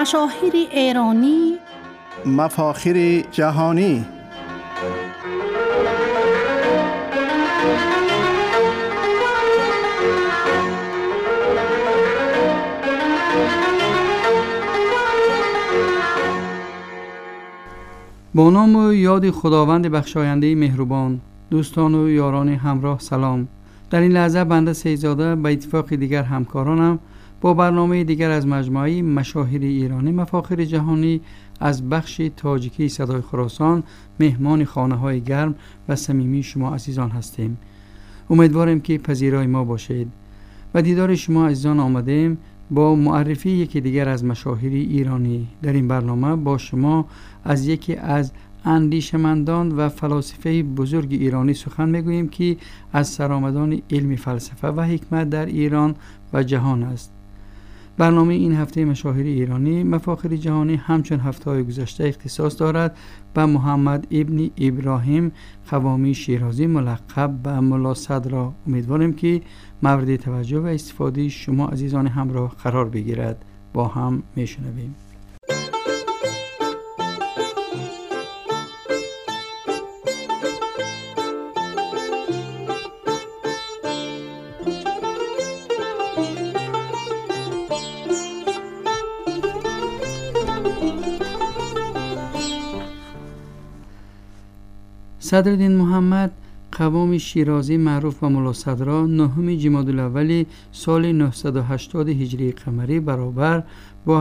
مشاهیر ایرانی، مفاخر جهانی. با نام و یاد خداوند بخشاینده مهربان، دوستان و یاران همراه سلام. در این لحظه بنده سیدزاده به اتفاق دیگر همکارانم با برنامه دیگر از مجموعه مشاهیر ایرانی مفاخر جهانی از بخش تاجیکی صدای خراسان مهمان خانه های گرم و صمیمی شما عزیزان هستیم. امیدوارم که پذیرای ما باشید و دیدار شما عزیزان آمدیم با معرفی یکی دیگر از مشاهیر ایرانی. در این برنامه با شما از یکی از اندیشمندان و فلاسفه بزرگ ایرانی سخن میگوییم که از سرآمدان علم فلسفه و حکمت در ایران و جهان است. برنامه این هفته مشاهیر ایرانی مفاخر جهانی همچون هفته‌های گذشته اختصاص دارد به محمد ابن ابراهیم قوامی شیرازی ملقب به ملا صدرا. امیدوارم که مورد توجه و استفاده شما عزیزان همراه قرار بگیرد. با هم میشنویم. صدرالدین محمد قوامی شیرازی معروف به ملا صدرا 9 جمادی الاول سال 980 هجری قمری برابر با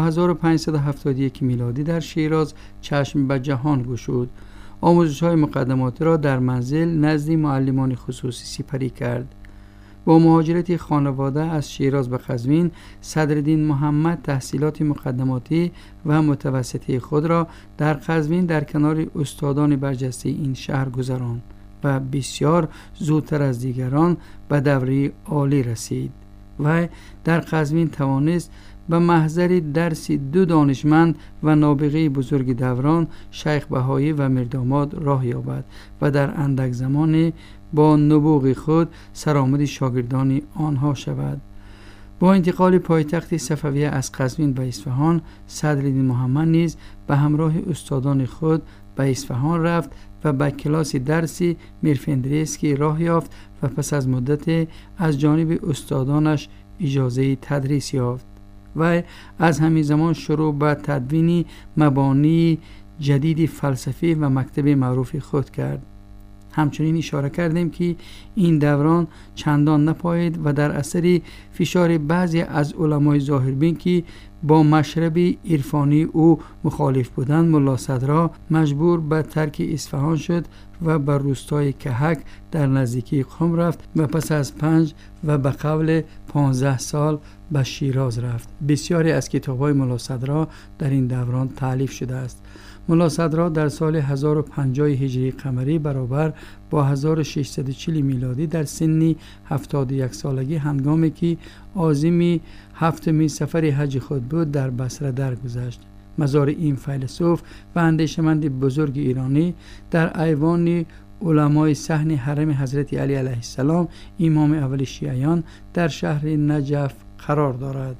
1571 میلادی در شیراز چشم به جهان گشود. آموزش‌های مقدماتی را در منزل نزد معلمان خصوصی سپری کرد. با مهاجرت خانواده از شیراز به قزوین، صدرالدین محمد تحصیلات مقدماتی و متوسطه خود را در قزوین در کنار استادان برجسته این شهر گذراند و بسیار زودتر از دیگران به دوره عالی رسید و در قزوین توانست به محضر درس 2 دانشمند و نابغه بزرگ دوران شیخ بهایی و میرداماد راه یابد و در اندک زمان با نبوغ خود سرآمد شاگردان آنها شود. با انتقال پایتخت صفویه از قزوین به اصفهان، صدرالدین محمد نیز به همراه استادان خود به اصفهان رفت و به کلاس درسی میرفندریسکی راه یافت و پس از مدت از جانب استادانش اجازه تدریس یافت و از همین زمان شروع به تدوین مبانی جدید فلسفی و مکتب معروف خود کرد. همچنین اشاره کردیم که این دوران چندان نپاید و در اثر فشار بعضی از علمای ظاهربین که با مشرب عرفانی او مخالف بودند، ملا صدرا مجبور به ترک اصفهان شد و به روستای کهک در نزدیکی قم رفت و پس از 5 و به قول 15 سال به شیراز رفت. بسیاری از کتاب‌های ملا صدرا در این دوران تألیف شده است. ملا صدرا در سال 1050 هجری قمری برابر با 1640 میلادی در سن 71 سالگی هنگامی که عازم 7مین سفر حج خود بود در بصره درگذشت. مزار این فیلسوف و اندیشمند بزرگ ایرانی در ایوان علمای صحن حرم حضرت علی علیه السلام امام اول شیعیان در شهر نجف قرار دارد.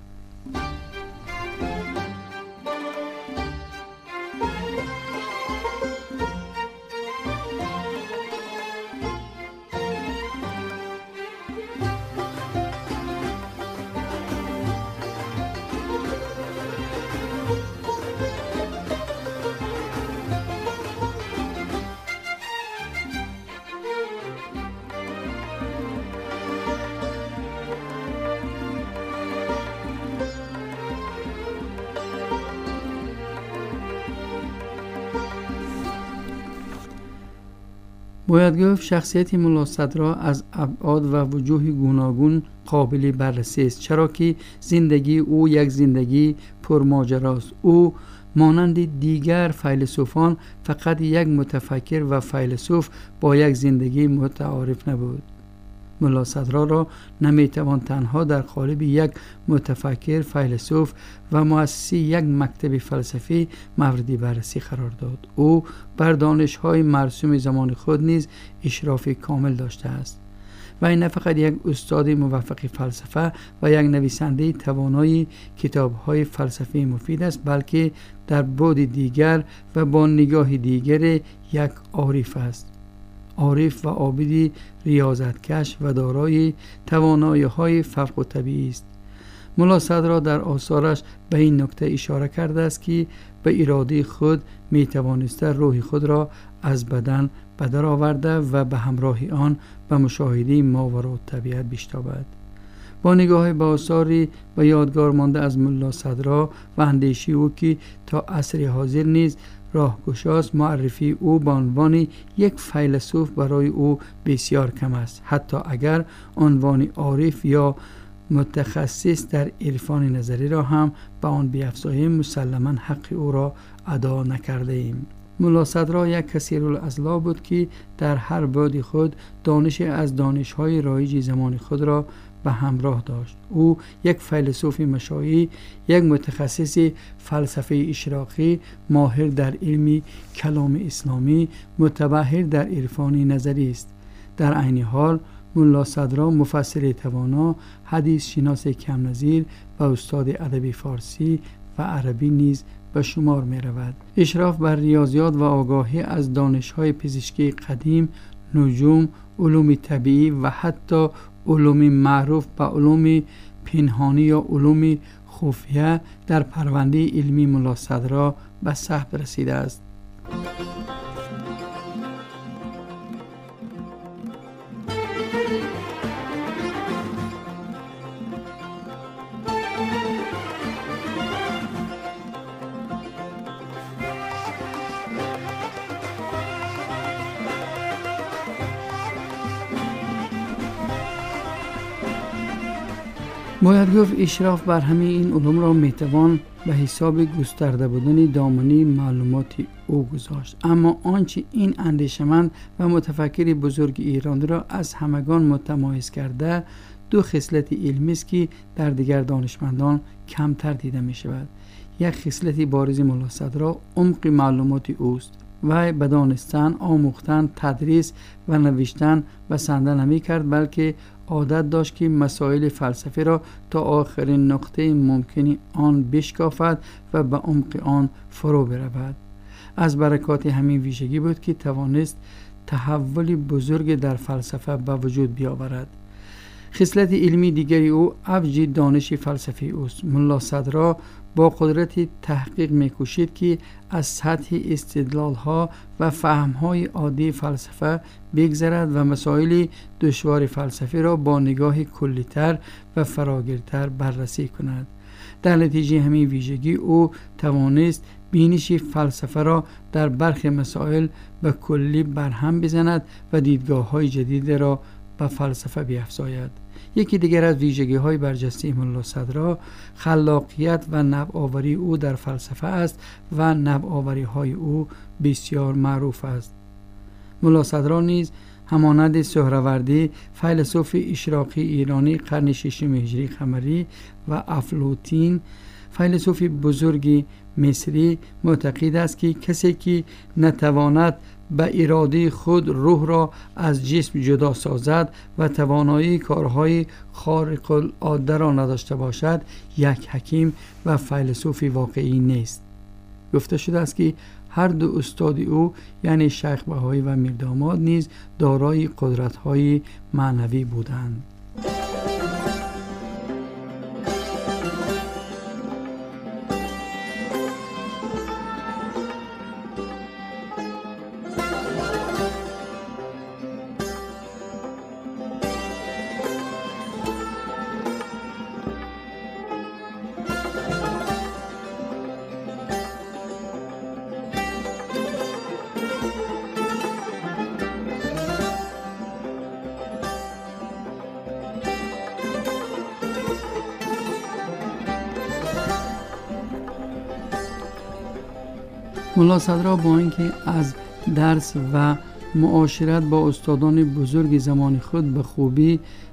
باید گفت شخصیت ملا صدرا از ابعاد و وجوه گوناگون قابل بررسی است، چرا که زندگی او یک زندگی پرماجراست. او مانند دیگر فیلسوفان فقط یک متفکر و فیلسوف با یک زندگی متعارف نبود. ملا صدرا را نمیتوان تنها در قالب یک متفکر، فیلسوف و مؤسس یک مکتب فلسفی مورد بررسی قرار داد. او بر دانش‌های مرسوم زمان خود نیز اشراف کامل داشته است و نه فقط یک استاد موفق فلسفه و یک نویسنده توانای کتاب‌های فلسفی مفید است، بلکه در بعد دیگر و با نگاه دیگر یک عارف است. عارف و عابدی ریاضتکش و دارای توانایی‌های فوق الطبیعی است. ملا صدرا در آثارش به این نکته اشاره کرده است که به اراده خود می توانسته روح خود را از بدن به در آورده و به همراه آن به مشاهده ماوراء طبیعت بشتابد. با نگاه به آثاری و یادگار مانده از ملا صدرا و اندیشه او که تا عصر حاضر نیز راهگشاست، معرفی او به عنوان یک فیلسوف برای او بسیار کم است، حتی اگر عنوان عارف یا متخصص در عرفان نظری را هم به آن بیفزاییم، مسلما حق او را ادا نکرده ایم. ملا صدرا یک کثیرالعضلات بود که در هر بعد خود دانش از دانش‌های رایج زمان خود را به همراه داشت. او یک فیلسوف مشایی، یک متخصص فلسفه اشراقی، ماهر در علم کلام اسلامی، متبحر در عرفان نظری است. در عین حال ملا صدرا مفسر توانا، حدیث شناس کم نظیر و استاد ادب فارسی و عربی نیز به شمار می رود. اشراف بر ریاضیات و آگاهی از دانش‌های پزشکی قدیم، نجوم، علوم طبیعی و حتی علوم معروف به علوم پنهانی یا علوم خفیه در پرونده علمی ملا صدرا به ثبت رسیده است. باید گفت اشراف بر همه این علوم را میتوان به حساب گسترده بودن دامنه معلومات او گذاشت. اما آنچه این اندیشمند و متفکر بزرگ ایرانی را از همگان متمایز کرده، دو خصلت علمی است که در دیگر دانشمندان کمتر دیده می شود. یک خصلت بارز ملا صدرا عمق معلومات اوست. وی به دانستن، آموختن، تدریس و نوشتن بسنده نمی کرد، بلکه عادت داشت که مسائل فلسفی را تا آخرین نقطه ممکنی آن بشکافد و به عمق آن فرو برود. از برکات همین ویژگی بود که توانست تحول بزرگ در فلسفه به وجود بیاورد. خصلت علمی دیگری او اوج دانش فلسفی اوست. ملا صدرا با قدرت تحقیق می‌کوشید که از سطح استدلال‌ها و فهم‌های عادی فلسفه بگذرد و مسائل دشوار فلسفی را با نگاه کلی‌تر و فراگیرتر بررسی کند. در نتیجه همین ویژگی او توانست بینش فلسفه را در برخی مسائل به کلی برهم بزند و دیدگاه‌های جدید را به فلسفه بیفزاید. یکی دیگر از ویژگی‌های برجسته ملا صدرا خلاقیت و نوآوری او در فلسفه است و نوآوری‌های او بسیار معروف است. ملا صدرا نیز همانند سهروردی فیلسوف اشراقی ایرانی قرن ششم هجری قمری و افلاطون فیلسوف بزرگ مصری معتقد است که کسی که نتواند به اراده خود روح را از جسم جدا سازد و توانایی کارهای خارق العاده را نداشته باشد، یک حکیم و فیلسوف واقعی نیست. گفته شده است که هر دو استاد او یعنی شیخ بهایی و میرداماد نیز دارای قدرت‌های معنوی بودند. ملا صدرا با اینکه از درس و معاشرت با استادان بزرگ زمان خود به خوبی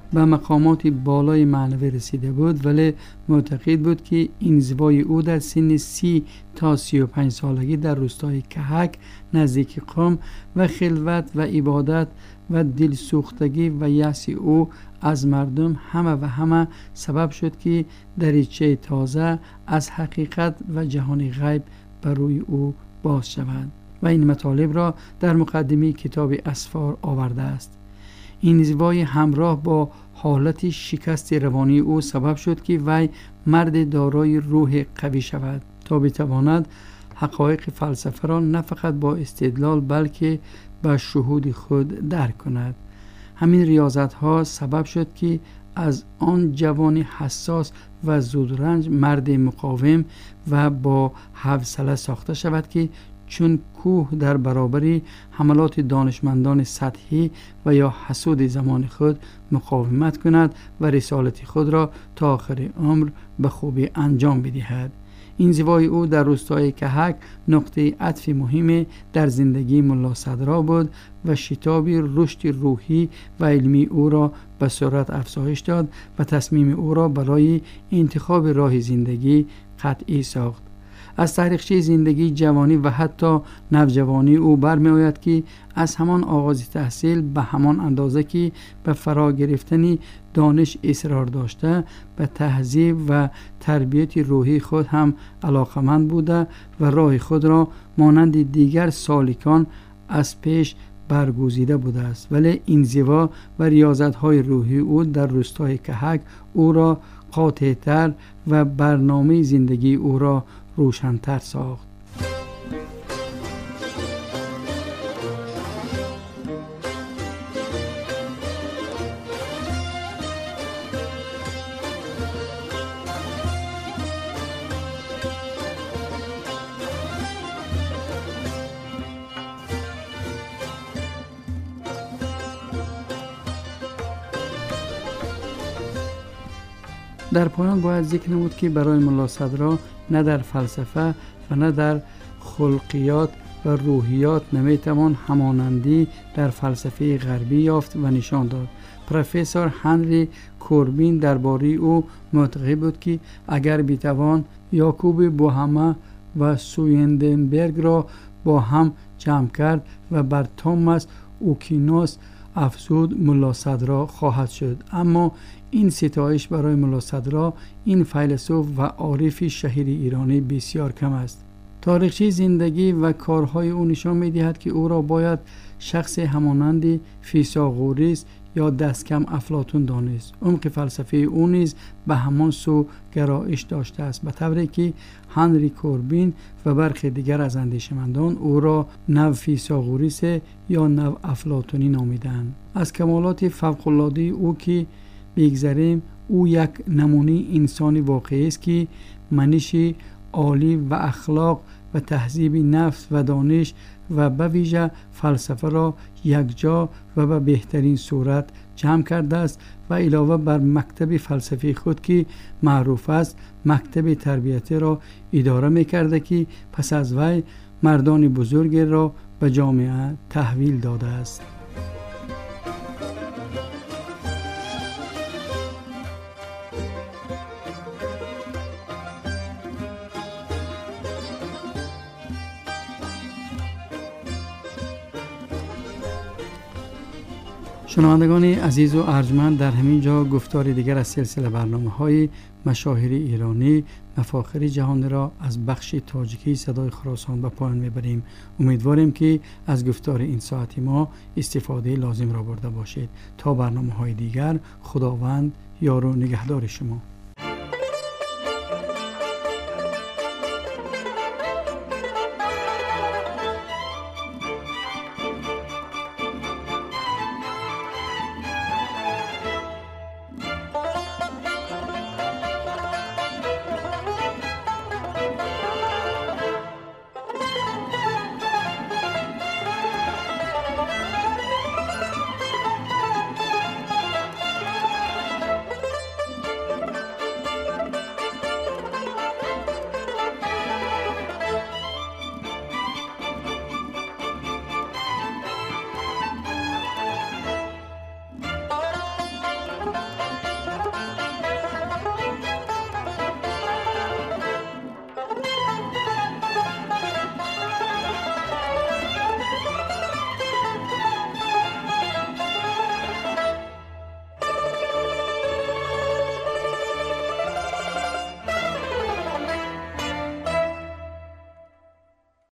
به مقامات بالای معنوی رسیده بود، ولی معتقد بود که انزوای او در سن 30 تا 35 سالگی در روستای کهک نزدیک قم و خلوت و عبادت و دلسوختگی و یأس او از مردم همه سبب شد که دریچه تازه از حقیقت و جهان غیب بر روی او باز شود و این مطالب را در مقدمه کتاب اسفار آورده است. این انزوای همراه با حالت شکست روانی او سبب شد که وی مرد دارای روح قوی شود تا بتواند حقایق فلسفه را نه فقط با استدلال بلکه با شهود خود درک کند. همین ریاضت ها سبب شد که از آن جوان حساس و زودرنج مرد مقاوم و با حوصله ساخته شود که چون کوه در برابر حملات دانشمندان سطحی و یا حسود زمان خود مقاومت کند و رسالت خود را تا آخر عمر به خوبی انجام بدهد. انزوای او در روستای کهک نقطه عطف مهم در زندگی ملا صدرا بود و شتاب رشد روحی و علمی او را به سرعت افزایش داد و تصمیم او را برای انتخاب راه زندگی قطعی ساخت. از تاریخچه زندگی، جوانی و حتی نوجوانی او برمی آید که از همان آغاز تحصیل به همان اندازه که به فرا گرفتن دانش اصرار داشته به تهذیب و تربیت روحی خود هم علاقمند بوده و راه خود را مانند دیگر سالکان از پیش برگزیده بوده است، ولی انزوا و ریاضت‌های روحی او در روستای کهک او را قاطع‌تر و برنامه زندگی او را روشن‌تر ساخت. در پایان باید ذکر نمود که برای ملا صدرا نه در فلسفه و نه در خلقیات و روحیات نمیتوان همانندی در فلسفه غربی یافت و نشان داد. پروفسور هنری کوربین درباره او معتقد بود که اگر بتوان یاکوب بوهما و سویندنبرگ را با هم جمع کرد و بر توماس اوکینوس افزود، ملا صدرا خواهد شد. اما این ستایش برای ملا صدرا، این فیلسوف و عارف شهیر ایرانی، بسیار کم است. تاریخچه زندگی و کارهای او نشان می‌دهد که او را باید شخص همانند فیثاغورس یا دستکم افلاطون دانست. عمق فلسفه او نیز به همان سو گرایش داشته است، به طوری که هنری کوربین و برخی دیگر از اندیشمندان او را نو فیثاغورس یا نو افلاطونی نامیدند. از کمالات فوق‌العاده او که بگذریم، او یک نمونه انسان واقعی است که منش عالی و اخلاق و تهذیب نفس و دانش و به ویژه فلسفه را یکجا و به بهترین صورت جمع کرده است و علاوه بر مکتب فلسفی خود که معروف است، مکتب تربیتی را اداره می‌کرده که پس از وی مردان بزرگ را به جامعه تحویل داده است. شنوندگان عزیز و ارجمند، در همین جا گفتار دیگر از سلسله برنامه‌های مشاهیر ایرانی مفاخر جهان را از بخش تاجیکی صدای خراسان به پایان میبریم. امیدواریم که از گفتار این ساعتی ما استفاده لازم را برده باشید. تا برنامه‌های دیگر، خداوند یار و نگهدار شما.